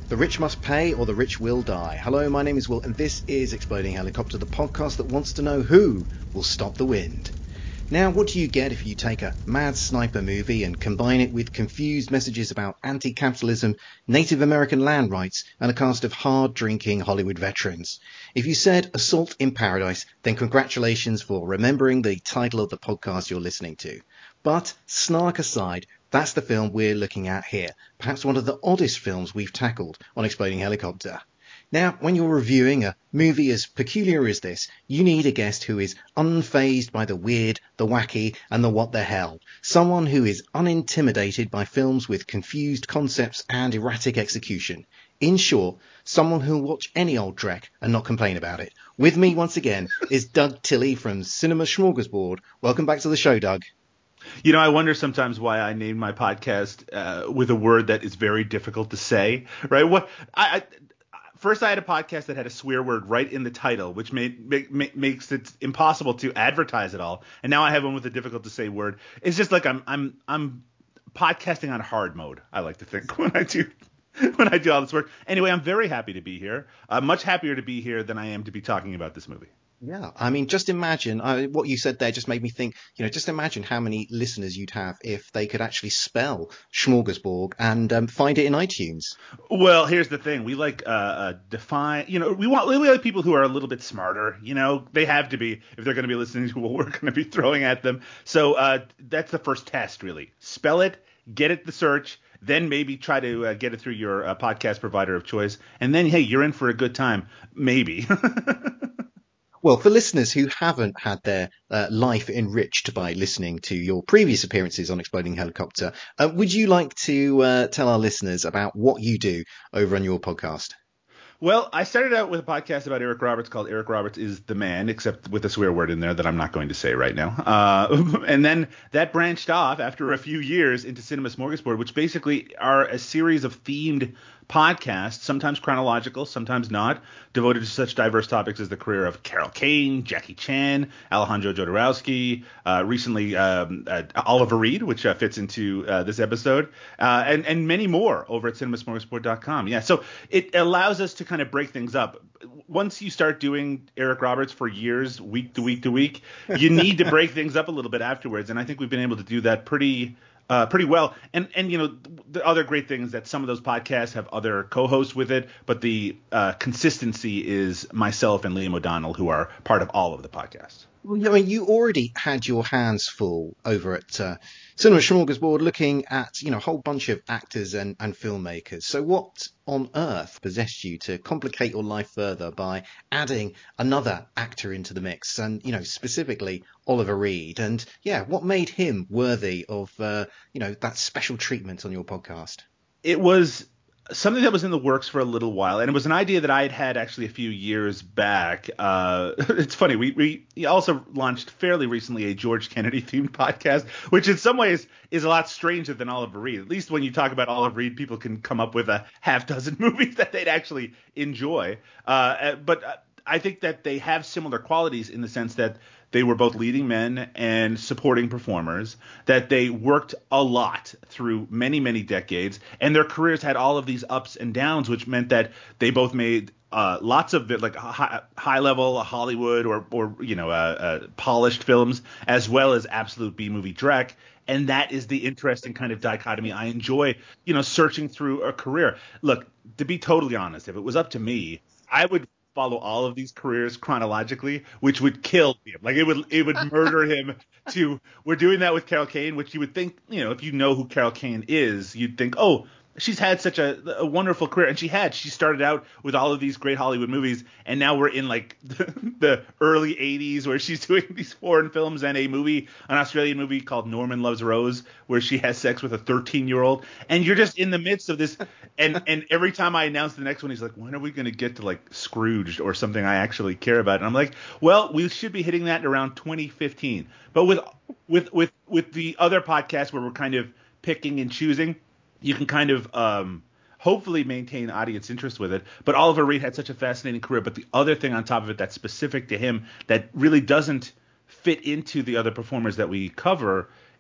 The rich must pay or the rich will die. Hello, my name is Will, and this is Exploding Helicopter, the podcast that wants to know who will stop the wind. Now, what do you get if you take a mad sniper movie and combine it with confused messages about anti-capitalism, Native American land rights, and a cast of hard-drinking Hollywood veterans? If you said Assault in Paradise, then congratulations for remembering the title of the podcast you're listening to. But snark aside, that's the film we're looking at here, perhaps one of the oddest films we've tackled on Exploding Helicopter. Now, when you're reviewing a movie as peculiar as this, you need a guest who is unfazed by the weird, the wacky, and the what the hell. Someone who is unintimidated by films with confused concepts and erratic execution. In short, someone who'll watch any old dreck and not complain about it. With me once again is Doug Tilley from Cinema Smorgasbord. Welcome back to the show, Doug. You know, I wonder sometimes why I named my podcast with a word that is very difficult to say, right? First, I had a podcast that had a swear word right in the title, which makes it impossible to advertise it all. And now I have one with a difficult to say word. It's just like I'm podcasting on hard mode, I like to think, when I do all this work. Anyway, I'm very happy to be here. Much happier to be here than I am to be talking about this movie. Yeah, I mean, just imagine what you said there just made me think, just imagine how many listeners you'd have if they could actually spell smorgasbord and find it in iTunes. Well, here's the thing. We like define, we like people who are a little bit smarter, they have to be if they're going to be listening to what we're going to be throwing at them. So that's the first test, really. Spell it, get it the search, then maybe try to get it through your podcast provider of choice. And then, hey, you're in for a good time. Maybe. Well, for listeners who haven't had their life enriched by listening to your previous appearances on Exploding Helicopter, would you like to tell our listeners about what you do over on your podcast? Well, I started out with a podcast about Eric Roberts called Eric Roberts is the Man, except with a swear word in there that I'm not going to say right now. And then that branched off after a few years into Cinema Smorgasbord, which basically are a series of themed podcasts, sometimes chronological, sometimes not, devoted to such diverse topics as the career of Carol Kane, Jackie Chan, Alejandro Jodorowsky, recently Oliver Reed, which fits into this episode, and many more over at cinemasmorgasbord.com. Yeah, so it allows us to kind of break things up. Once you start doing Eric Roberts for years, week to week to week, you need to break things up a little bit afterwards, and I think we've been able to do that pretty well. And the other great thing is that some of those podcasts have other co-hosts with it, but the consistency is myself and Liam O'Donnell, who are part of all of the podcasts. Well, I mean, you already had your hands full over at Cinema Smorgasbord looking at, a whole bunch of actors and filmmakers. So what on earth possessed you to complicate your life further by adding another actor into the mix and, specifically Oliver Reed? And yeah, what made him worthy of, that special treatment on your podcast? It was something that was in the works for a little while, and it was an idea that I had had actually a few years back. It's funny, we also launched fairly recently a George Kennedy themed podcast, which in some ways is a lot stranger than Oliver Reed. At least when you talk about Oliver Reed, people can come up with a half dozen movies that they'd actually enjoy. But I think that they have similar qualities in the sense that they were both leading men and supporting performers, that they worked a lot through many, many decades, and their careers had all of these ups and downs, which meant that they both made lots of like high level Hollywood or polished films, as well as absolute B movie dreck. And that is the interesting kind of dichotomy I enjoy, searching through a career. Look, to be totally honest, if it was up to me, I would follow all of these careers chronologically, which would kill him. Like it would murder him to. We're doing that with Carol Kane, which you would think, if you know who Carol Kane is, you'd think, oh, she's had such a wonderful career. And she started out with all of these great Hollywood movies, and now we're in like the early 80s where she's doing these foreign films and an Australian movie called Norman Loves Rose, where she has sex with a 13-year-old. And you're just in the midst of this. And every time I announce the next one, he's like, when are we going to get to like Scrooged or something I actually care about? And I'm like, well, we should be hitting that around 2015. But with the other podcasts where we're kind of picking and choosing, you can kind of hopefully maintain audience interest with it. But Oliver Reed had such a fascinating career. But the other thing on top of it that's specific to him that really doesn't fit into the other performers that we cover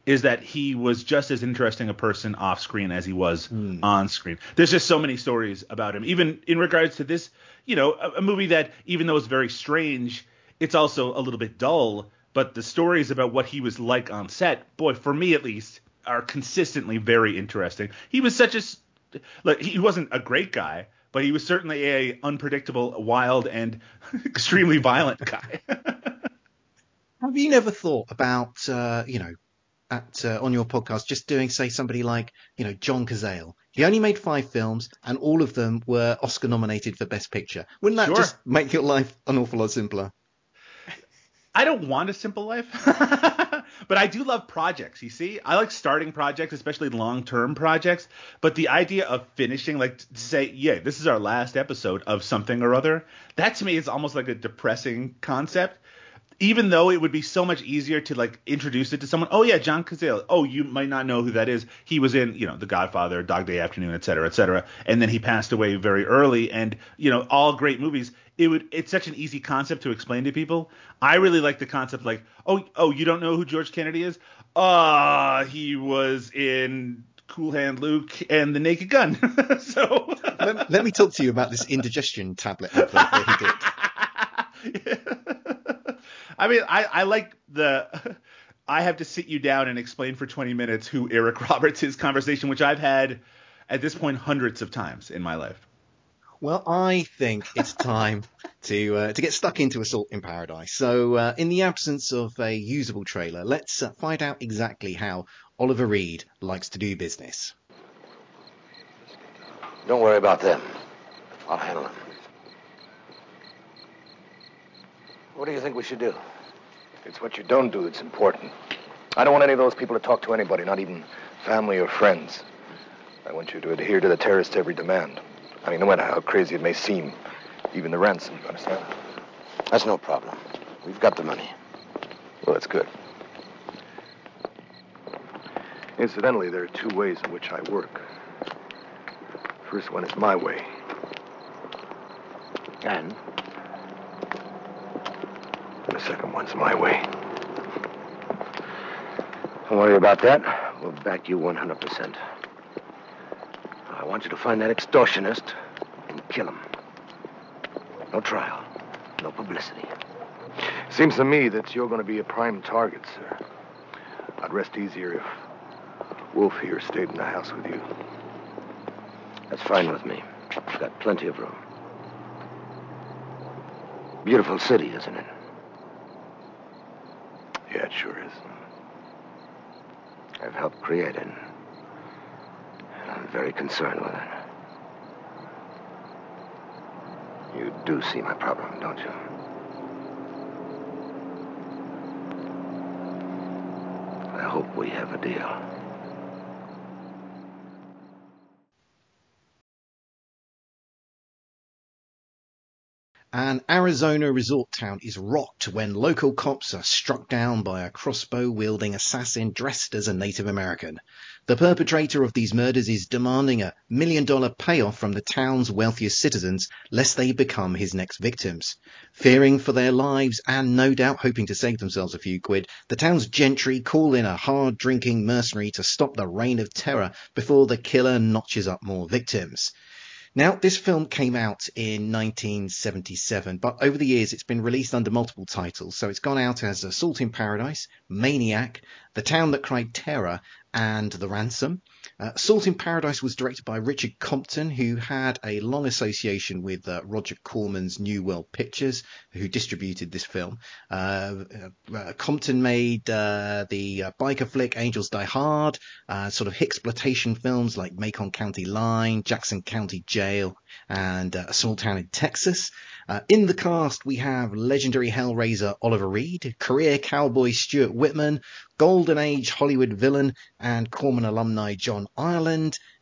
is that he was just as interesting a person off screen as he was on screen. There's just so many stories about him, even in regards to this, a movie that, even though it's very strange, it's also a little bit dull. But the stories about what he was like on set, boy, for me at least, are consistently very interesting. He was he wasn't a great guy, but he was certainly a unpredictable, wild, and extremely violent guy. Have you never thought about, on your podcast, just doing, say, somebody like, John Cazale? He only made 5 films, and all of them were Oscar nominated for Best Picture. Wouldn't that just make your life an awful lot simpler? I don't want a simple life, but I do love projects. You see, I like starting projects, especially long-term projects. But the idea of finishing, like to say, yeah, this is our last episode of something or other, that to me is almost like a depressing concept. Even though it would be so much easier to like introduce it to someone. Oh yeah, John Cazale. Oh, you might not know who that is. He was in, The Godfather, Dog Day Afternoon, et cetera, et cetera. And then he passed away very early. And, all great movies. It's such an easy concept to explain to people. I really like the concept like, oh, you don't know who George Kennedy is? He was in Cool Hand Luke and The Naked Gun. So let me talk to you about this indigestion tablet advert that he did. I mean, I like I have to sit you down and explain for 20 minutes who Eric Roberts is conversation, which I've had at this point hundreds of times in my life. Well, I think it's time to get stuck into Assault in Paradise. So in the absence of a usable trailer, let's find out exactly how Oliver Reed likes to do business. Don't worry about them. I'll handle them. What do you think we should do? It's what you don't do that's important. I don't want any of those people to talk to anybody, not even family or friends. I want you to adhere to the terrorist's every demand. I mean, no matter how crazy it may seem, even the ransom, you understand? That's no problem. We've got the money. Well, that's good. Incidentally, there are 2 ways in which I work. First one is my way. And The second one's my way. don't worry about that. We'll back you 100%. I want you to find that extortionist and kill him. No trial. No publicity. Seems to me that you're going to be a prime target, sir. I'd rest easier if Wolf here stayed in the house with you. That's fine with me. I've got plenty of room. Beautiful city, isn't it? Yeah, it sure is. I've helped create it. And I'm very concerned with it. You do see my problem, don't you? I hope we have a deal. An Arizona resort town is rocked when local cops are struck down by a crossbow-wielding assassin dressed as a Native American. The perpetrator of these murders is demanding a $1 million payoff from the town's wealthiest citizens lest they become his next victims. Fearing for their lives and no doubt hoping to save themselves a few quid, the town's gentry call in a hard-drinking mercenary to stop the reign of terror before the killer notches up more victims. Now, this film came out in 1977, but over the years it's been released under multiple titles. So it's gone out as Assault in Paradise, Maniac, The Town That Cried Terror, and The Ransom. Assault in Paradise was directed by Richard Compton, who had a long association with Roger Corman's New World Pictures, who distributed this film. Compton made the biker flick Angels Die Hard, sort of Hicksploitation films like Macon County Line, Jackson County Jail, and A Small Town in Texas. In the cast, we have legendary Hellraiser Oliver Reed, career cowboy Stuart Whitman, Golden Age Hollywood villain and Corman alumni John Ireland,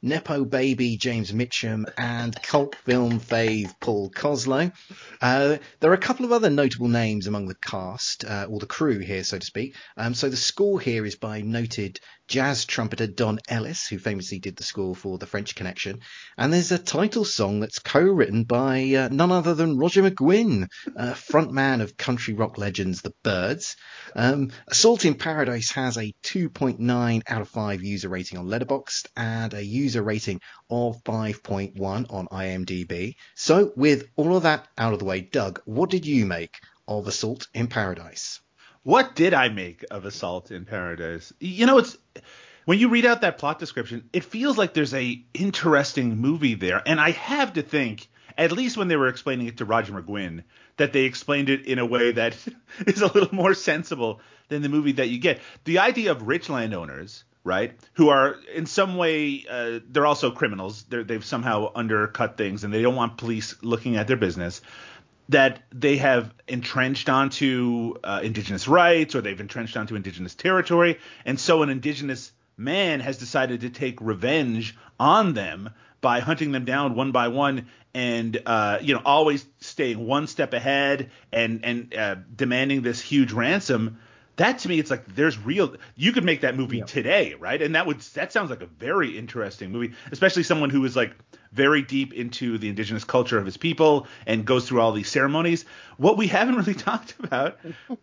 Nepo baby James Mitchum, and cult film fave Paul Koslow. There are a couple of other notable names among the cast, or the crew here, so to speak. So the score here is by noted jazz trumpeter Don Ellis, who famously did the score for The French Connection. And there's a title song that's co-written by none other than Roger McGuinn, frontman of country rock legends The Byrds. Assault in Paradise has a 2.9 out of 5 user rating on Letterboxd and a user rating of 5.1 on IMDb. So with all of that out of the way, Doug, what did you make of Assault in Paradise? What did I make of Assault in Paradise? It's when you read out that plot description, it feels like there's a interesting movie there. And I have to think, at least when they were explaining it to Roger McGuinn, that they explained it in a way that is a little more sensible than the movie that you get. The idea of rich landowners, right, who are in some way, they're also criminals. They've somehow undercut things and they don't want police looking at their business. That they have entrenched onto indigenous rights, or they've entrenched onto indigenous territory. And so an indigenous man has decided to take revenge on them by hunting them down one by one and, always staying one step ahead and demanding this huge ransom. That to me, it's like you could make that movie today, right? And that sounds like a very interesting movie, especially someone who is like very deep into the indigenous culture of his people and goes through all these ceremonies. What we haven't really talked about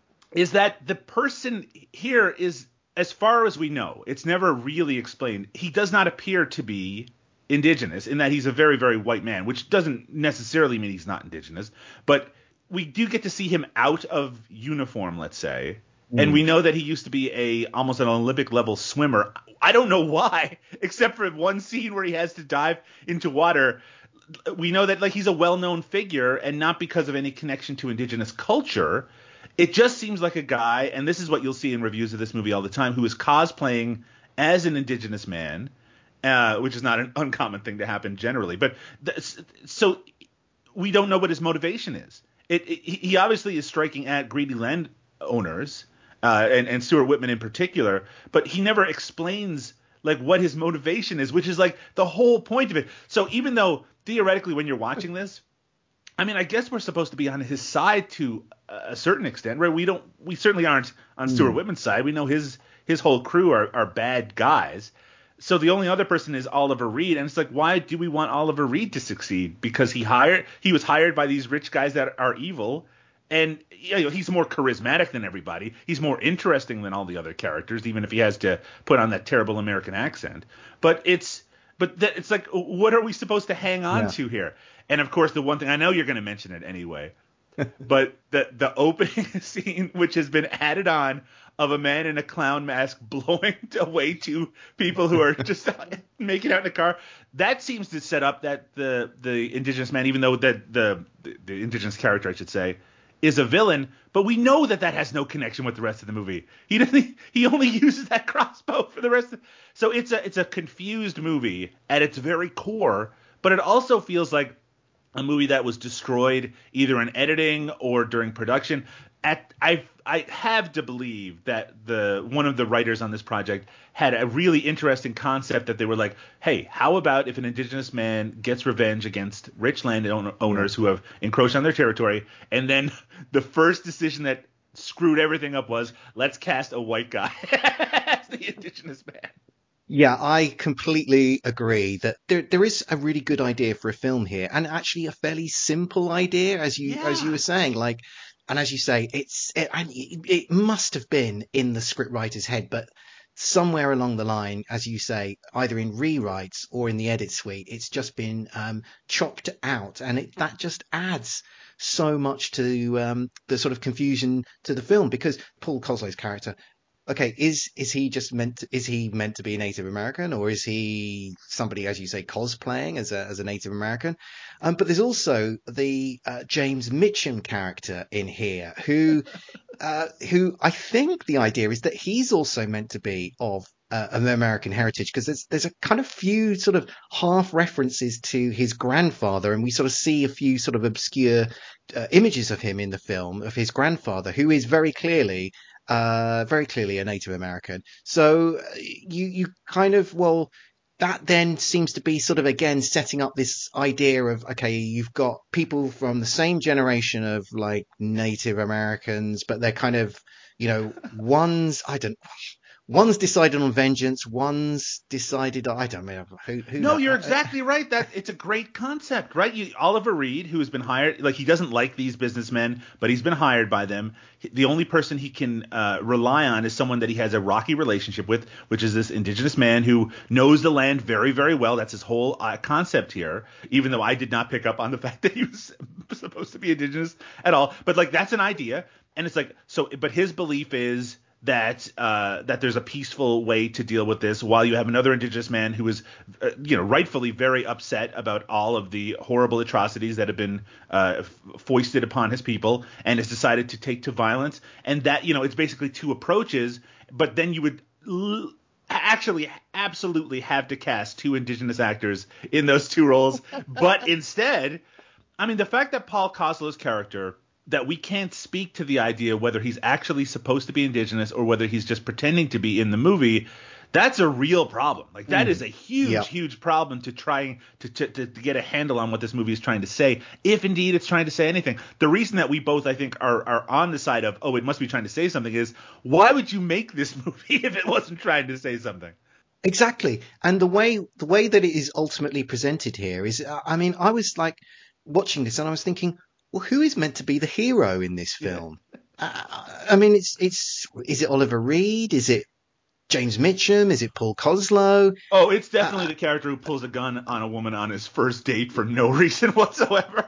is that the person here is, as far as we know, it's never really explained. He does not appear to be indigenous in that he's a very, very white man, which doesn't necessarily mean he's not indigenous. But we do get to see him out of uniform, let's say. And we know that he used to be almost an Olympic level swimmer. I don't know why, except for one scene where he has to dive into water. We know that he's a well-known figure, and not because of any connection to indigenous culture. It just seems like a guy, and this is what you'll see in reviews of this movie all the time, who is cosplaying as an indigenous man, which is not an uncommon thing to happen generally. But so we don't know what his motivation is. He obviously is striking at greedy landowners. And Stuart Whitman in particular, but he never explains what his motivation is, which is the whole point of it. So even though theoretically when you're watching this, I mean, I guess we're supposed to be on his side to a certain extent, right? We certainly aren't on Stuart Whitman's side. We know his whole crew are bad guys. So the only other person is Oliver Reed, and it's why do we want Oliver Reed to succeed? Because he was hired by these rich guys that are evil. And he's more charismatic than everybody. He's more interesting than all the other characters, even if he has to put on that terrible American accent. But it's what are we supposed to hang on to here? And of course, the one thing, I know you're going to mention it anyway, but the opening scene, which has been added on, of a man in a clown mask blowing away two people who are just making out in a car, that seems to set up that the indigenous man, even though that the indigenous character, I should say, is a villain, but we know that has no connection with the rest of the movie. He only uses that crossbow for the rest of. So it's a confused movie at its very core, but it also feels like a movie that was destroyed either in editing or during production. I have to believe that one of the writers on this project had a really interesting concept that they were like, hey, how about if an indigenous man gets revenge against rich landowners who have encroached on their territory, and then the first decision that screwed everything up was, let's cast a white guy as the indigenous man. Yeah, I completely agree that there is a really good idea for a film here, and actually a fairly simple idea, as you were saying, and as you say, it must have been in the scriptwriter's head, but somewhere along the line, as you say, either in rewrites or in the edit suite, it's just been chopped out, and that just adds so much to the sort of confusion to the film, because Paul Koslow's character, okay, is he meant to be a Native American, or is he somebody, as you say, cosplaying as a Native American? But there's also the James Mitchum character in here, who I think the idea is that he's also meant to be of an American heritage, because there's a kind of few sort of half references to his grandfather, and we sort of see a few sort of obscure images of him in the film, of his grandfather, who is very clearly a Native American. So you kind of, well, that then seems to be sort of, again, setting up this idea of, okay, you've got people from the same generation of like Native Americans, but they're kind of, one's decided on vengeance, one's decided, I don't know who. No, you're exactly right. That it's a great concept, right? Oliver Reed, who has been hired, like he doesn't like these businessmen, but he's been hired by them. The only person he can rely on is someone that he has a rocky relationship with, which is this indigenous man who knows the land very, very well. That's his whole concept here. Even though I did not pick up on the fact that he was supposed to be indigenous at all, but like that's an idea, and it's like so. But his belief is that there's a peaceful way to deal with this, while you have another indigenous man who is, rightfully very upset about all of the horrible atrocities that have been foisted upon his people, and has decided to take to violence. And that, it's basically two approaches, but then you would actually absolutely have to cast two indigenous actors in those two roles. But instead, I mean, the fact that Paul Koslow's character, that we can't speak to the idea whether he's actually supposed to be indigenous or whether he's just pretending to be in the movie, that's a real problem. Like that is a huge problem to trying to get a handle on what this movie is trying to say, if indeed it's trying to say anything. The reason that we both, I think, are on the side of, it must be trying to say something, is why would you make this movie if it wasn't trying to say something? Exactly. And the way that it is ultimately presented here is, I mean, I was like watching this and I was thinking, well, who is meant to be the hero in this film? I mean, is it Oliver Reed? Is it James Mitchum? Is it Paul Koslow? Oh, it's definitely the character who pulls a gun on a woman on his first date for no reason whatsoever.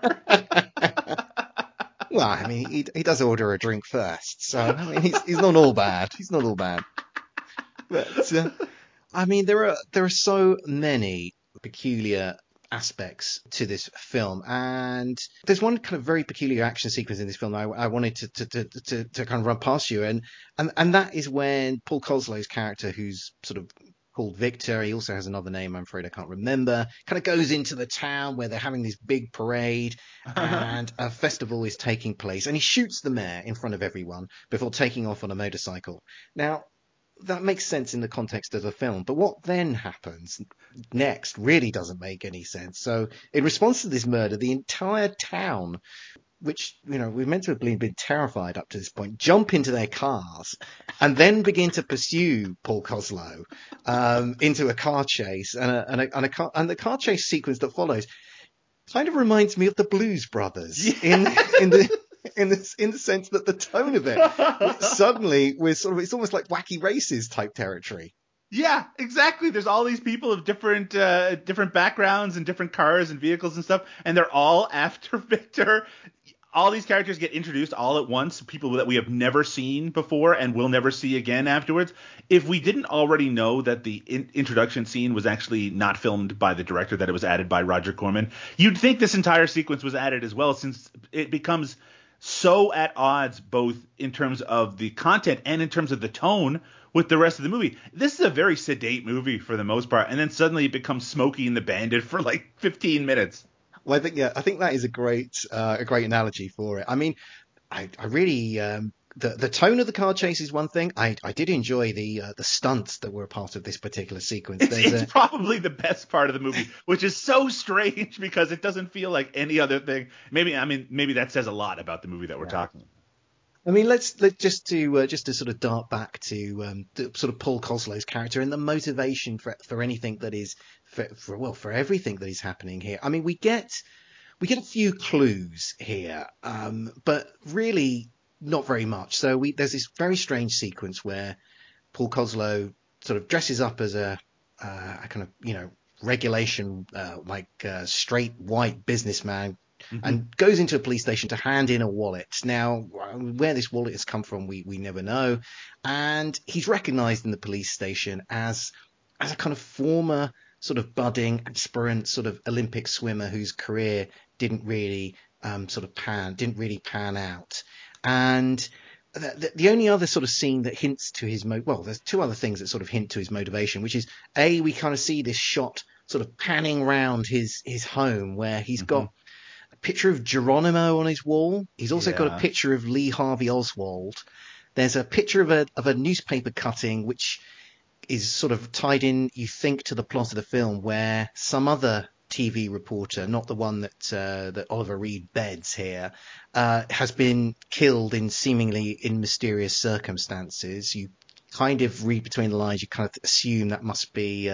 Well, I mean, he does order a drink first, so I mean, he's not all bad. He's not all bad. But I mean, there are so many peculiar aspects to this film, and there's one kind of very peculiar action sequence in this film I wanted to kind of run past you, and that is when Paul Koslow's character, who's sort of called Victor, he also has another name I'm afraid I can't remember, kind of goes into the town where they're having this big parade and a festival is taking place, and he shoots the mayor in front of everyone before taking off on a motorcycle. Now, that makes sense in the context of the film, but what then happens next really doesn't make any sense. So in response to this murder, the entire town, which, we're meant to have been terrified up to this point, jump into their cars and then begin to pursue Paul Koslow into a car chase, and the car chase sequence that follows kind of reminds me of the Blues Brothers in the sense that the tone of it suddenly it's almost like Wacky Races type territory. Yeah, exactly. There's all these people of different backgrounds and different cars and vehicles and stuff, and they're all after Victor. All these characters get introduced all at once, people that we have never seen before and will never see again afterwards. If we didn't already know that the introduction scene was actually not filmed by the director, that it was added by Roger Corman, you'd think this entire sequence was added as well, since it becomes so at odds both in terms of the content and in terms of the tone with the rest of the movie. This is a very sedate movie for the most part, and then suddenly it becomes Smokey and the Bandit for like 15 minutes. Well, I think that is a great analogy for it. I mean, I really the tone of the car chase is one thing. I did enjoy the stunts that were a part of this particular sequence. It's probably the best part of the movie, which is so strange because it doesn't feel like any other thing. Maybe that says a lot about the movie that we're talking about. I mean, let's just to sort of dart back to sort of Paul Koslow's character and the motivation for anything that is for everything that is happening here. I mean, we get a few clues here, but really not very much. So there's this very strange sequence where Paul Koslow sort of dresses up as a kind of regulation straight white businessman. Mm-hmm. And goes into a police station to hand in a wallet. Now, where this wallet has come from, we never know. And he's recognized in the police station as a kind of former sort of budding aspirant sort of Olympic swimmer whose career didn't really pan out. And the only other sort of scene that hints to his there's two other things that sort of hint to his motivation, which is we kind of see this shot sort of panning around his home where he's got picture of Geronimo on his wall. He's also got a picture of Lee Harvey Oswald. There's a picture of a newspaper cutting which is sort of tied in, you think, to the plot of the film, where some other TV reporter, not the one that Oliver Reed beds here, has been killed in seemingly in mysterious circumstances. You kind of read between the lines. You kind of assume that must be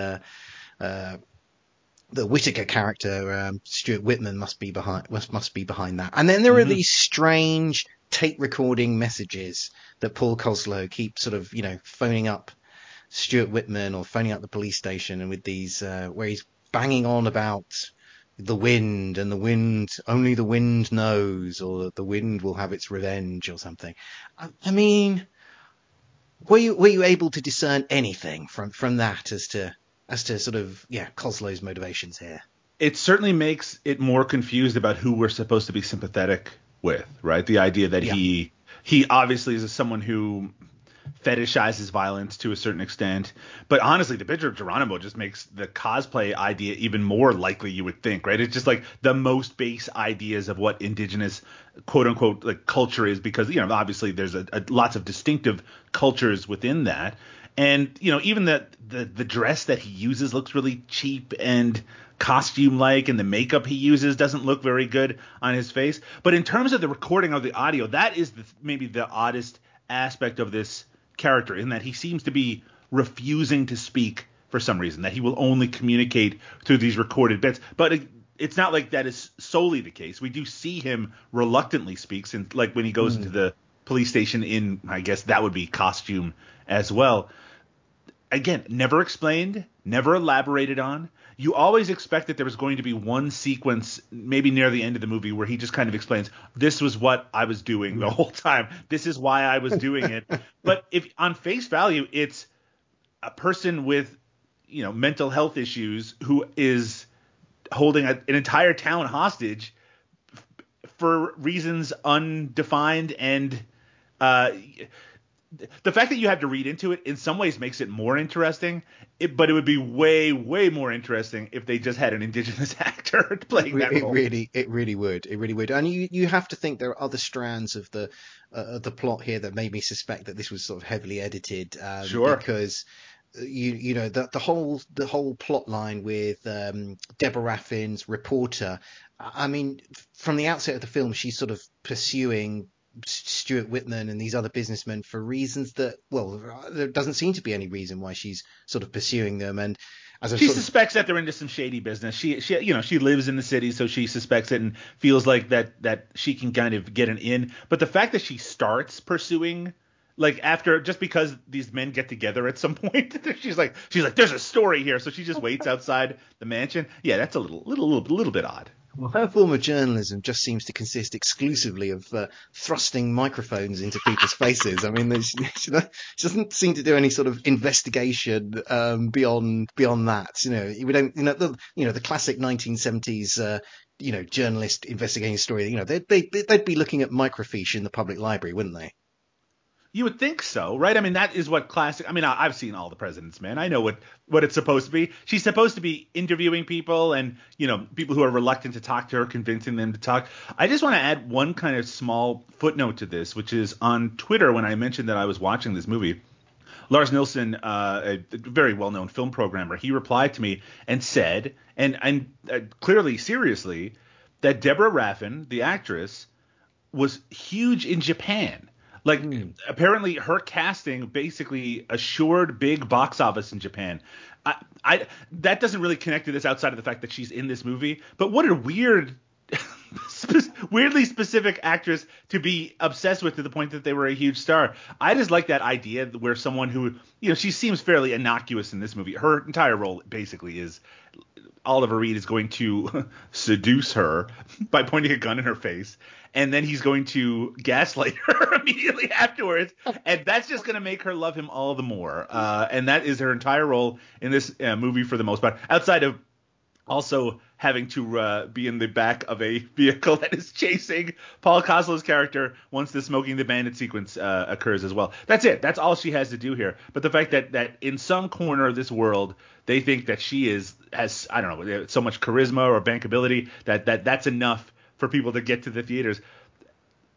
the Whittaker character, Stuart Whitman, must be behind that. And then there are these strange tape recording messages that Paul Koslo keeps sort of, phoning up Stuart Whitman or phoning up the police station, and with these where he's banging on about the wind, and the wind, only the wind knows, or the wind will have its revenge or something. I mean, were you able to discern anything from that as to sort of Koslo's motivations here? It certainly makes it more confused about who we're supposed to be sympathetic with, right? The idea that he obviously is someone who fetishizes violence to a certain extent, but honestly, the picture of Geronimo just makes the cosplay idea even more likely, you would think, right? It's just like the most base ideas of what indigenous quote unquote like culture is, because obviously there's lots of distinctive cultures within that. And even the dress that he uses looks really cheap and costume like, and the makeup he uses doesn't look very good on his face. But in terms of the recording of the audio, that is maybe the oddest aspect of this character, in that he seems to be refusing to speak for some reason, that he will only communicate through these recorded bits. But it's not like that is solely the case. We do see him reluctantly speak, and like when he goes into the police station in, I guess that would be costume as well. Again, never explained, never elaborated on. You always expect that there was going to be one sequence, maybe near the end of the movie, where he just kind of explains, this was what I was doing the whole time. This is why I was doing it. But if on face value, it's a person with, mental health issues who is holding an entire town hostage for reasons undefined, and the fact that you have to read into it in some ways makes it more interesting, but it would be way, way more interesting if they just had an indigenous actor playing that role. It really would. And you have to think there are other strands of the plot here that made me suspect that this was sort of heavily edited. Sure. Because the whole plot line with Deborah Raffin's reporter. I mean, from the outset of the film, she's sort of pursuing Stuart Whitman and these other businessmen for reasons that, well, there doesn't seem to be any reason why she's sort of pursuing them. And as she suspects that they're into some shady business. She she lives in the city, so she suspects it and feels like that she can kind of get an in. But the fact that she starts pursuing, like, after, just because these men get together at some point, she's like there's a story here, so she just waits outside the mansion. Yeah, that's a little bit odd. Well, her form of journalism just seems to consist exclusively of thrusting microphones into people's faces. I mean, she doesn't seem to do any sort of investigation beyond that. We don't, the classic 1970s, journalist investigating a story. They'd be looking at microfiche in the public library, wouldn't they? You would think so, right? I mean, that is what classic. I mean, I've seen All the President's Men. I know what it's supposed to be. She's supposed to be interviewing people, and people who are reluctant to talk to her, convincing them to talk. I just want to add one kind of small footnote to this, which is on Twitter, when I mentioned that I was watching this movie, Lars Nilsson, a very well-known film programmer, he replied to me and said, and clearly seriously, that Deborah Raffin, the actress, was huge in Japan. Like, apparently her casting basically assured big box office in Japan. That doesn't really connect to this outside of the fact that she's in this movie. But what a weirdly specific actress to be obsessed with, to the point that they were a huge star. I just like that idea where someone who, she seems fairly innocuous in this movie. Her entire role basically is Oliver Reed is going to seduce her by pointing a gun in her face, and then he's going to gaslight her immediately afterwards, and that's just going to make her love him all the more. And that is her entire role in this movie for the most part, outside of also having to be in the back of a vehicle that is chasing Paul Koslo's character once the Smoking the Bandit sequence occurs as well. That's it. That's all she has to do here. But the fact that in some corner of this world they think that she has I don't know, so much charisma or bankability that that's enough for people to get to the theaters.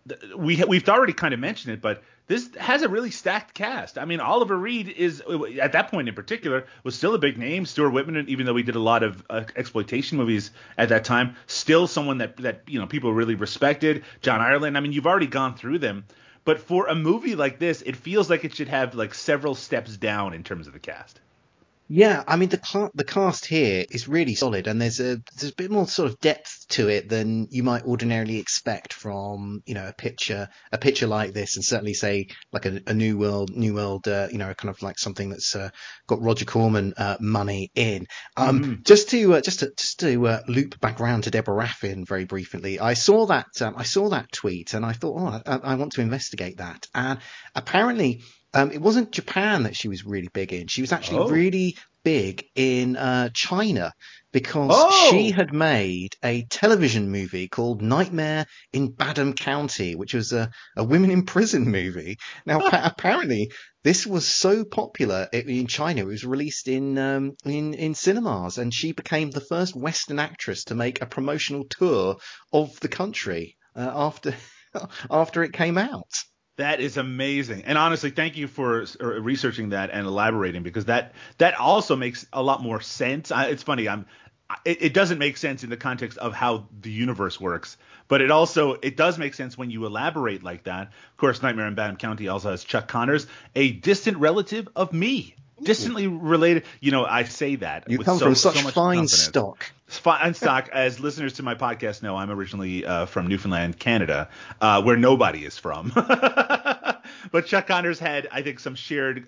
we've already kind of mentioned it, but this has a really stacked cast. I mean, Oliver Reed is, at that point in particular, was still a big name. Stuart Whitman, even though he did a lot of exploitation movies at that time, still someone that people really respected. John Ireland. I mean, you've already gone through them, but for a movie like this, it feels like it should have like several steps down in terms of the cast. Yeah, I mean the cast here is really solid, and there's a bit more sort of depth to it than you might ordinarily expect from a picture like this, and certainly say like a New World, kind of like something that's got Roger Corman money in. Just to loop back around to Deborah Raffin very briefly, I saw that tweet and I thought, I want to investigate that, and apparently. It wasn't Japan that she was really big in. She was actually really big in China because she had made a television movie called Nightmare in Badham County, which was a women in prison movie. Now, apparently, this was so popular in China, it was released in cinemas, and she became the first Western actress to make a promotional tour of the country after it came out. That is amazing. And honestly, thank you for researching that and elaborating, because that also makes a lot more sense. It's funny. It doesn't make sense in the context of how the universe works, but it does make sense when you elaborate like that. Of course, Nightmare in Badham County also has Chuck Connors, a distant relative of me. Distantly related, I say that. You with come from such so much fine confidence. stock. Fine stock. As listeners to my podcast know, I'm originally from Newfoundland, Canada, where nobody is from. But Chuck Connors had, I think, some shared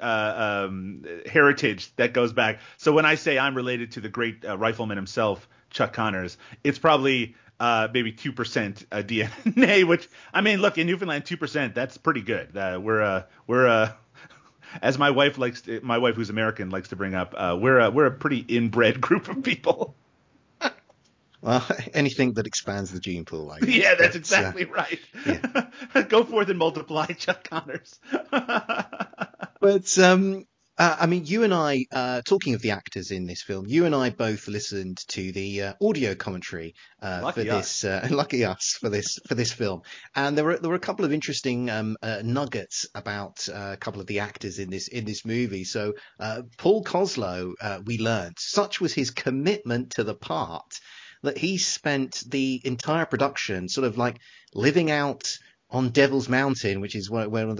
heritage that goes back. So when I say I'm related to the great rifleman himself, Chuck Connors, it's probably maybe 2% DNA. Which, I mean, look, in Newfoundland, 2%, that's pretty good. We're as my wife who's American likes to bring up, we're a pretty inbred group of people. Well, anything that expands the gene pool, I guess. Yeah, that's exactly right. Yeah. Go forth and multiply, Chuck Connors. But I mean, you and I, talking of the actors in this film, you and I both listened to the audio commentary Lucky for this. Lucky us for this film, and there were a couple of interesting nuggets about a couple of the actors in this movie. So Paul Koslo, we learned, such was his commitment to the part that he spent the entire production sort of like living out on Devil's Mountain, which is where one of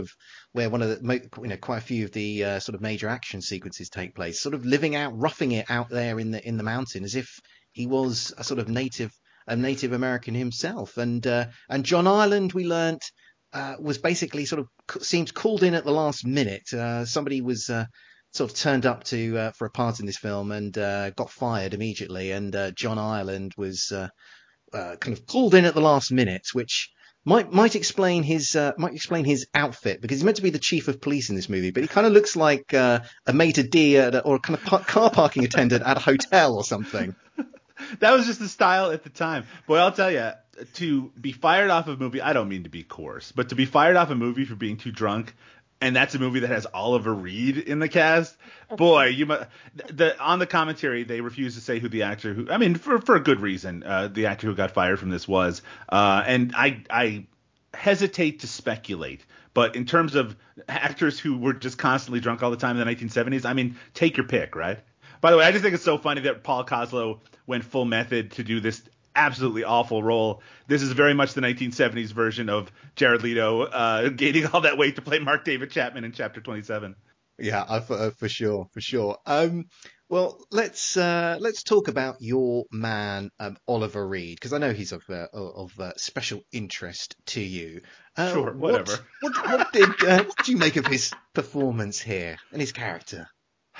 the quite a few of the sort of major action sequences take place, sort of living out, roughing it out there in the mountain, as if he was a sort of Native American himself. And John Ireland, we learnt, was basically sort of seems called in at the last minute. Somebody was sort of turned up for a part in this film and got fired immediately. And John Ireland was kind of called in at the last minute, which might explain his outfit, because he's meant to be the chief of police in this movie, but he kind of looks like a maitre d' or a kind of car parking attendant at a hotel or something. That was just the style at the time. Boy, I'll tell you, to be fired off of a movie, I don't mean to be coarse, but to be fired off a movie for being too drunk, and that's a movie that has Oliver Reed in the cast. Boy, on the commentary, they refuse to say who the actor who, I mean, for a good reason, the actor who got fired from this was. And I hesitate to speculate, but in terms of actors who were just constantly drunk all the time in the 1970s, I mean, take your pick, right? By the way, I just think it's so funny that Paul Koslo went full method to do this absolutely awful role. This is very much the 1970s version of Jared Leto gaining all that weight to play Mark David Chapman in Chapter 27. Yeah, for sure. Well, let's talk about your man, Oliver Reed, because I know he's of special interest to you. Sure, whatever. What did you make of his performance here and his character?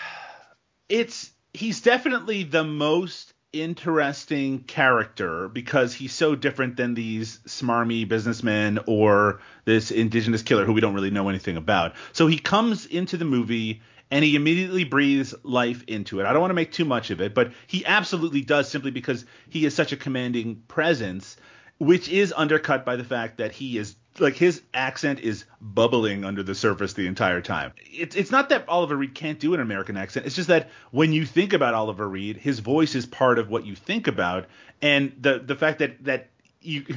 He's definitely the most interesting character because he's so different than these smarmy businessmen or this indigenous killer who we don't really know anything about. So he comes into the movie and he immediately breathes life into it. I don't want to make too much of it, but he absolutely does, simply because he is such a commanding presence, which is undercut by the fact that he is, like, his accent is bubbling under the surface the entire time. It's not that Oliver Reed can't do an American accent. It's just that when you think about Oliver Reed, his voice is part of what you think about. And the fact that you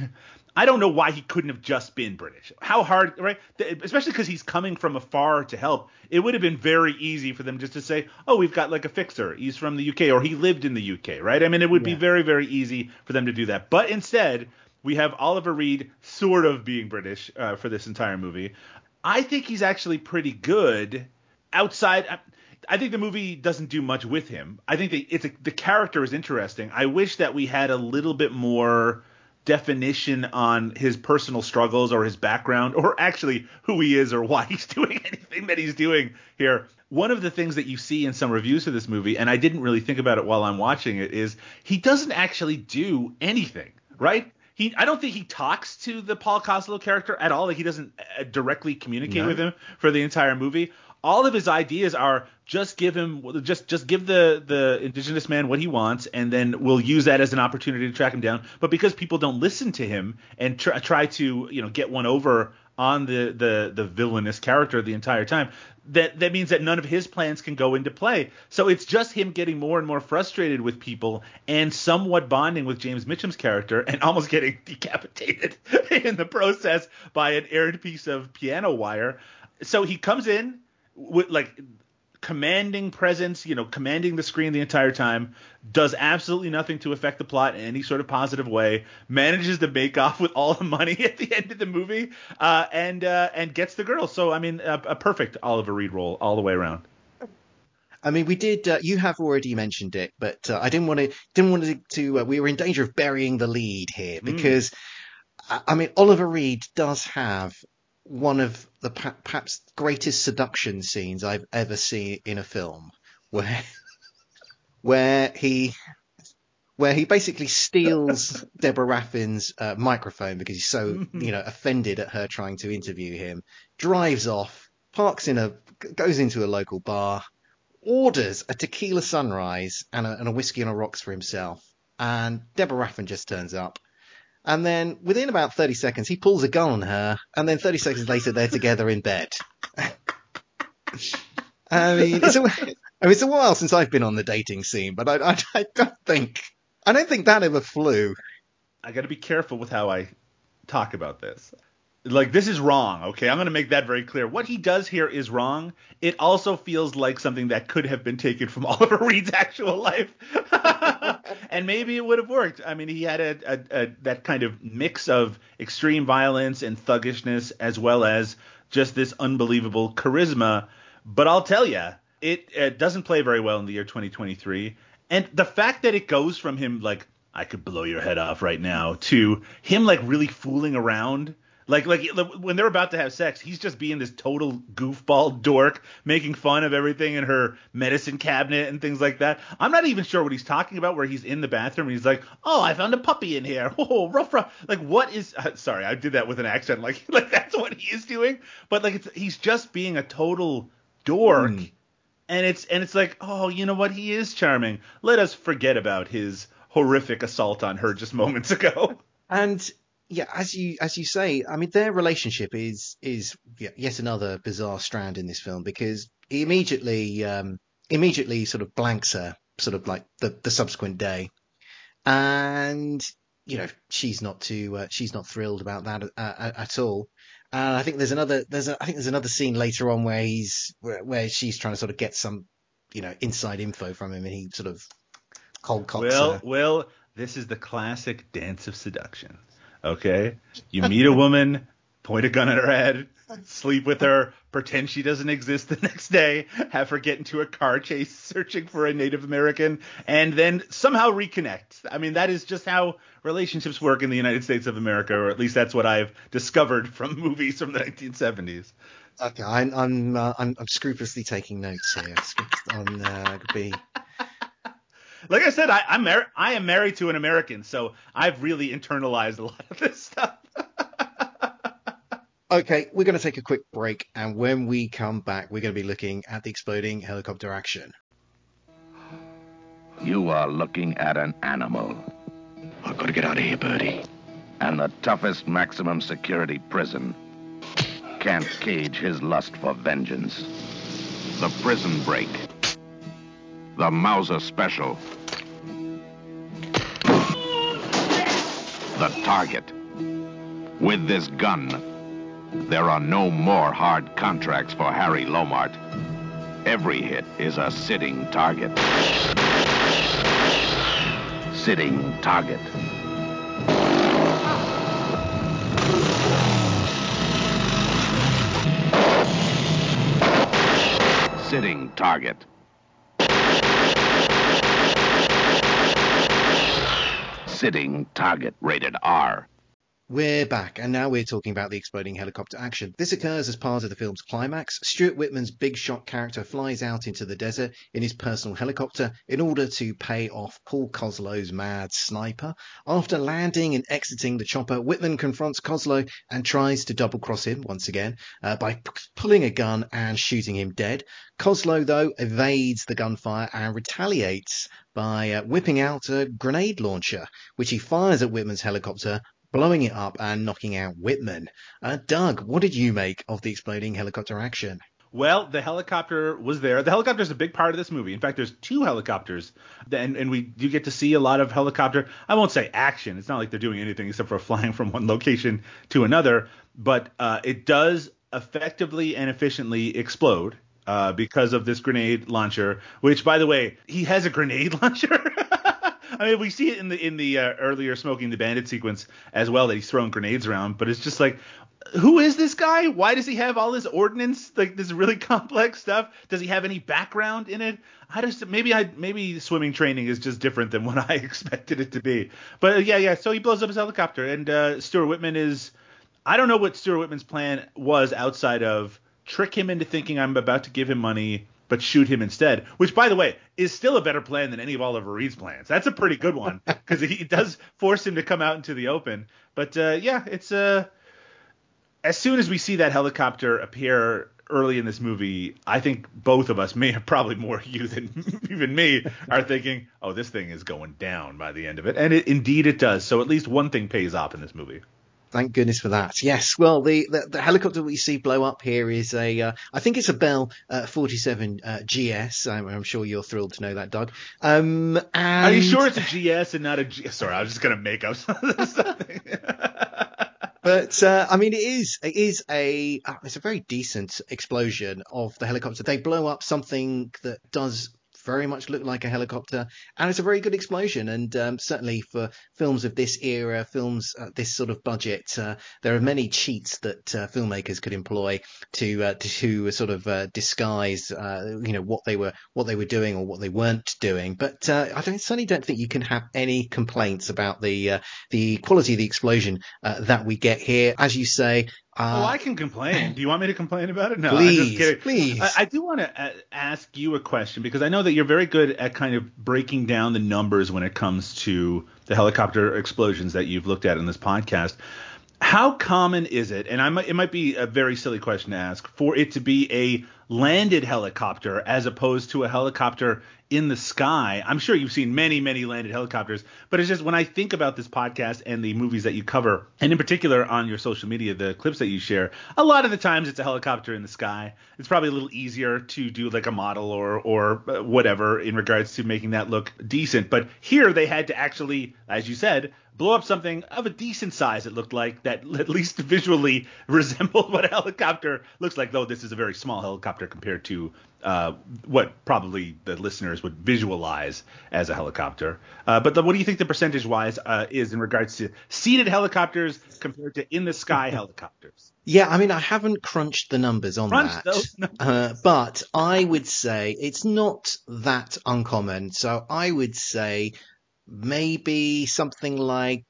I don't know why he couldn't have just been British. How hard, right? Especially because he's coming from afar to help. It would have been very easy for them just to say, oh, we've got like a fixer. He's from the UK, or he lived in the UK, right? I mean, it would be very, very easy for them to do that. But instead, we have Oliver Reed sort of being British for this entire movie. I think he's actually pretty good outside. I think the movie doesn't do much with him. I think the character is interesting. I wish that we had a little bit more definition on his personal struggles or his background, or actually who he is or why he's doing anything that he's doing here. One of the things that you see in some reviews of this movie, and I didn't really think about it while I'm watching it, is he doesn't actually do anything, right? I don't think he talks to the Paul Costello character at all. Like, he doesn't directly communicate with him for the entire movie. All of his ideas are just give the indigenous man what he wants, and then we'll use that as an opportunity to track him down. But because people don't listen to him and try to get one over on the villainous character the entire time, that means that none of his plans can go into play. So it's just him getting more and more frustrated with people and somewhat bonding with James Mitchum's character and almost getting decapitated in the process by an errant piece of piano wire. So he comes in with like commanding presence, commanding the screen the entire time, does absolutely nothing to affect the plot in any sort of positive way, manages to make off with all the money at the end of the movie, and gets the girl. So, I mean, a perfect Oliver Reed role all the way around. I mean, we did. You have already mentioned it, but I didn't want to. We were in danger of burying the lead here because, I mean, Oliver Reed does have one of the perhaps greatest seduction scenes I've ever seen in a film, where he basically steals Deborah Raffin's microphone because he's so offended at her trying to interview him, drives off, goes into a local bar, orders a tequila sunrise and a whiskey on the rocks for himself, and Deborah Raffin just turns up. And then within about 30 seconds, he pulls a gun on her, and then 30 seconds later, they're together in bed. I mean, it's a while since I've been on the dating scene, but I don't think that ever flew. I got to be careful with how I talk about this. Like, this is wrong, okay? I'm going to make that very clear. What he does here is wrong. It also feels like something that could have been taken from Oliver Reed's actual life. And maybe it would have worked. I mean, he had that kind of mix of extreme violence and thuggishness, as well as just this unbelievable charisma. But I'll tell you, it doesn't play very well in the year 2023. And the fact that it goes from him, like, I could blow your head off right now, to him, like, really fooling around. Like when they're about to have sex, he's just being this total goofball dork, making fun of everything in her medicine cabinet and things like that. I'm not even sure what he's talking about, where he's in the bathroom and he's like, oh, I found a puppy in here. Oh, rough. Like, what is sorry, I did that with an accent. Like that's what he is doing. But like, he's just being a total dork. And it's like, oh, you know what? He is charming. Let us forget about his horrific assault on her just moments ago. And yeah, as you say, I mean, their relationship is yet another bizarre strand in this film, because he immediately sort of blanks her, sort of like the subsequent day, and she's not thrilled about that at all. And I think there's another scene later on where she's trying to sort of get some inside info from him, and he sort of cold cocks her. Well, this is the classic dance of seduction. Okay, you meet a woman, point a gun at her head, sleep with her, pretend she doesn't exist the next day, have her get into a car chase searching for a Native American, and then somehow reconnect. I mean, that is just how relationships work in the United States of America, or at least that's what I've discovered from movies from the 1970s. Okay, I'm scrupulously taking notes here. Like I said, I am married to an American, so I've really internalized a lot of this stuff. Okay, we're going to take a quick break, and when we come back, we're going to be looking at the exploding helicopter action. You are looking at an animal. I've got to get out of here, Birdie. And the toughest maximum security prison can't cage his lust for vengeance. The Prison Break. The Mauser Special. The Target. With this gun, there are no more hard contracts for Harry Lomart. Every hit is a sitting target. Sitting target. Sitting target. Sitting target. Rated R. We're back, and now we're talking about the exploding helicopter action. This occurs as part of the film's climax. Stuart Whitman's big shot character flies out into the desert in his personal helicopter in order to pay off Paul Koslow's mad sniper. After landing and exiting the chopper, Whitman confronts Koslow and tries to double-cross him once again by pulling a gun and shooting him dead. Koslow, though, evades the gunfire and retaliates by whipping out a grenade launcher, which he fires at Whitman's helicopter, blowing it up and knocking out Whitman. Doug, what did you make of the exploding helicopter action? Well, the helicopter was there. The helicopter is a big part of this movie. In fact, there's 2 helicopters, and we do get to see a lot of helicopter. I won't say action. It's not like they're doing anything except for flying from one location to another. But it does effectively and efficiently explode because of this grenade launcher, which, by the way, he has a grenade launcher. I mean, we see it in the earlier Smoking the Bandit sequence as well, that he's throwing grenades around. But it's just like, who is this guy? Why does he have all this ordnance, like this really complex stuff? Does he have any background in it? Maybe swimming training is just different than what I expected it to be. But yeah. So he blows up his helicopter, and Stuart Whitman is. I don't know what Stuart Whitman's plan was outside of trick him into thinking I'm about to give him money, but shoot him instead, which, by the way, is still a better plan than any of Oliver Reed's plans. That's a pretty good one, because he does force him to come out into the open. But it's as soon as we see that helicopter appear early in this movie, I think both of us, probably more you than even me, are thinking, oh, this thing is going down by the end of it. And indeed it does. So at least one thing pays off in this movie. Thank goodness for that. Yes, well, the helicopter we see blow up here is I think it's a Bell 47 GS. I'm sure you're thrilled to know that, Doug. And are you sure it's a GS and not a G? Sorry, I was just going to make up something. But I mean, it's a very decent explosion of the helicopter. They blow up something that does very much look like a helicopter, and it's a very good explosion. And certainly for films of this era, films this sort of budget, there are many cheats that filmmakers could employ to sort of disguise what they were doing or what they weren't doing. But I certainly don't think you can have any complaints about the quality of the explosion that we get here. As you say, I can complain. Do you want me to complain about it? No, please, I'm just kidding. Please. I do want to ask you a question, because I know that you're very good at kind of breaking down the numbers when it comes to the helicopter explosions that you've looked at in this podcast. How common is it, and it might be a very silly question to ask, for it to be a landed helicopter as opposed to a helicopter in the sky? I'm sure you've seen many, many landed helicopters, but it's just when I think about this podcast and the movies that you cover, and in particular on your social media, the clips that you share, a lot of the times it's a helicopter in the sky. It's probably a little easier to do like a model or whatever in regards to making that look decent. But here they had to actually, as you said, blow up something of a decent size, it looked like, that at least visually resembled what a helicopter looks like, though this is a very small helicopter compared to what probably the listeners would visualize as a helicopter. But what do you think the percentage-wise is in regards to seated helicopters compared to in-the-sky helicopters? Yeah, I mean, I haven't crunched the numbers on that, but I would say it's not that uncommon. So I would say maybe something like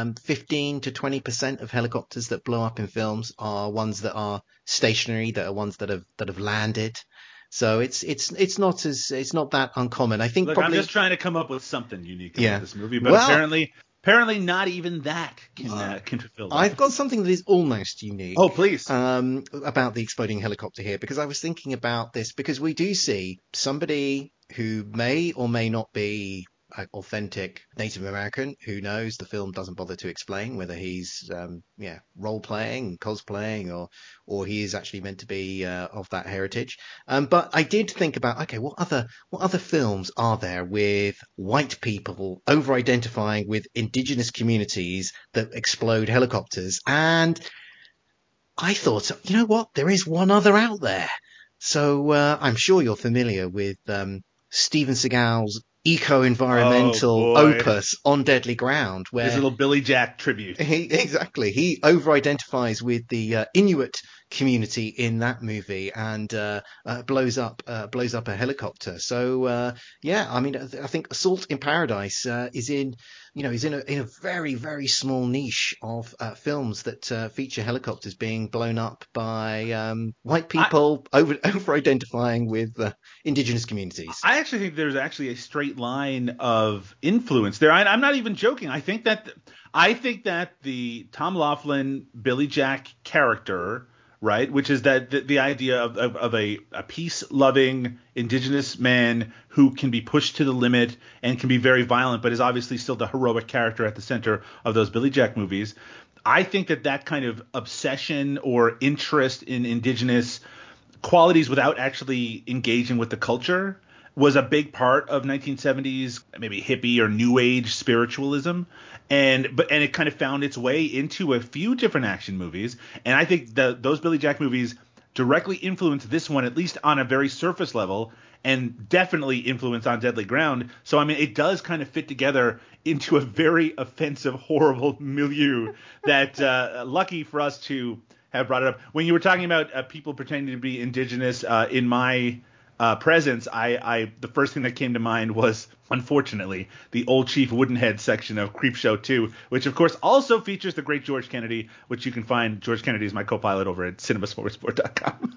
15 to 20% of helicopters that blow up in films are ones that are stationary, that are ones that have landed. So it's not that uncommon. I think. Look, probably, I'm just trying to come up with something unique about this movie, but apparently not even that can fulfill that. I've got something that is almost unique. Oh, please. About the exploding helicopter here, because I was thinking about this, because we do see somebody who may or may not be authentic Native American. Who knows? The film doesn't bother to explain whether he's role playing, cosplaying, or he is actually meant to be of that heritage. But I did think about, okay, what other films are there with white people over identifying with indigenous communities that explode helicopters? And I thought, you know what? There is one other out there. So I'm sure you're familiar with Steven Seagal's eco-environmental opus On Deadly Ground, where his little Billy Jack tribute. He over-identifies with the Inuit community in that movie and blows up a helicopter. So I mean, I think Assault in Paradise is in a very, very small niche of films that feature helicopters being blown up by white people over-identifying with indigenous communities. I actually think there's actually a straight line of influence there. I'm not even joking. I think that the Tom Laughlin Billy Jack character, right, which is that the idea of a peace-loving indigenous man who can be pushed to the limit and can be very violent, but is obviously still the heroic character at the center of those Billy Jack movies. I think that kind of obsession or interest in indigenous qualities without actually engaging with the culture was a big part of 1970s maybe hippie or new age spiritualism, and it kind of found its way into a few different action movies. And I think those Billy Jack movies directly influenced this one, at least on a very surface level, and definitely influenced On Deadly Ground. So I mean, it does kind of fit together into a very offensive, horrible milieu that lucky for us to have brought it up. When you were talking about people pretending to be indigenous in my presence, the first thing that came to mind was, unfortunately, the Old Chief Woodenhead section of Creepshow 2, which of course also features the great George Kennedy, which you can find. George Kennedy is my co-pilot over at cinemasmorgasbord.com.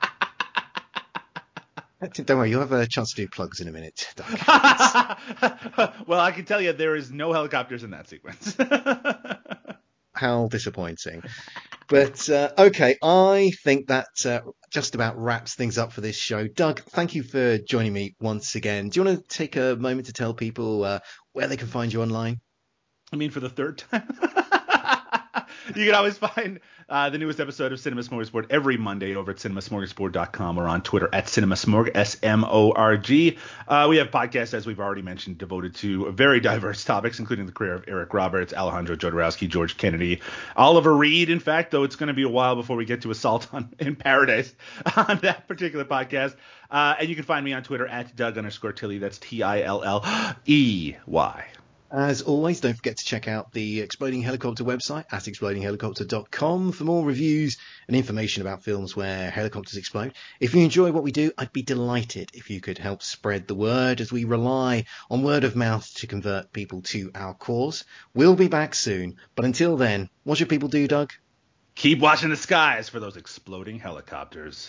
Don't worry, you'll have a chance to do plugs in a minute, Doug. Well, I can tell you there is no helicopters in that sequence. How disappointing. But okay, I think that just about wraps things up for this show. Doug, thank you for joining me once again. Do you want to take a moment to tell people where they can find you online? I mean, for the third time? You can always find the newest episode of Cinema Smorgasbord every Monday over at cinemasmorgasbord.com or on Twitter at cinemasmorg, SMORG. We have podcasts, as we've already mentioned, devoted to very diverse topics, including the career of Eric Roberts, Alejandro Jodorowsky, George Kennedy, Oliver Reed, in fact, though it's going to be a while before we get to Assault in Paradise on that particular podcast. And you can find me on Twitter at Doug_Tilley. That's TILLEY. As always, don't forget to check out the Exploding Helicopter website at explodinghelicopter.com for more reviews and information about films where helicopters explode. If you enjoy what we do, I'd be delighted if you could help spread the word, as we rely on word of mouth to convert people to our cause. We'll be back soon, but until then, what should people do, Doug? Keep watching the skies for those exploding helicopters.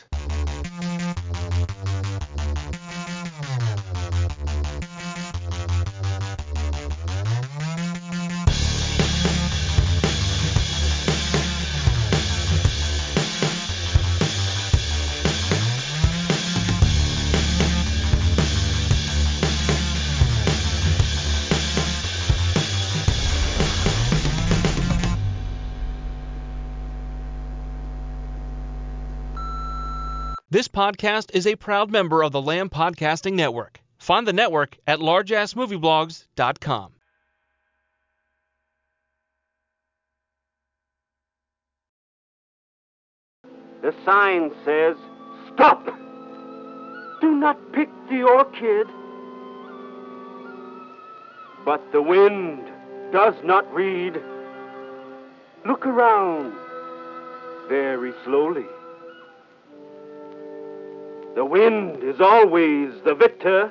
This podcast is a proud member of the Lamb Podcasting Network. Find the network at largeassmovieblogs.com. The sign says, "Stop! Do not pick the orchid." But the wind does not read. Look around very slowly. The wind is always the victor.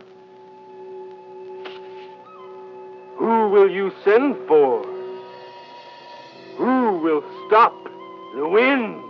Who will you send for? Who will stop the wind?